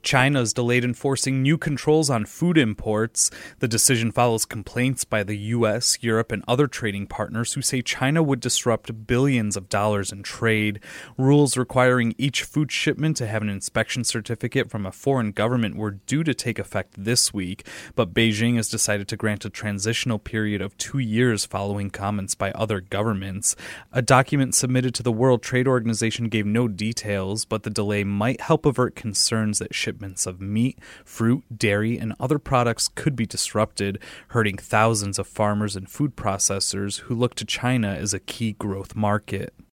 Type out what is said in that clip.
China's delayed enforcing new controls on food imports. The decision follows complaints by the U.S., Europe, and other trading partners who say China would disrupt billions of dollars in trade. Rules requiring each food shipment to have an inspection certificate from a foreign government were due to take effect this week, but Beijing has decided to grant a transitional period of 2 years following comments by other governments. A document submitted to the World Trade Organization gave no details, but the delay might help avert concerns that shipments of meat, fruit, dairy, and other products could be disrupted, hurting thousands of farmers and food processors who look to China as a key growth market.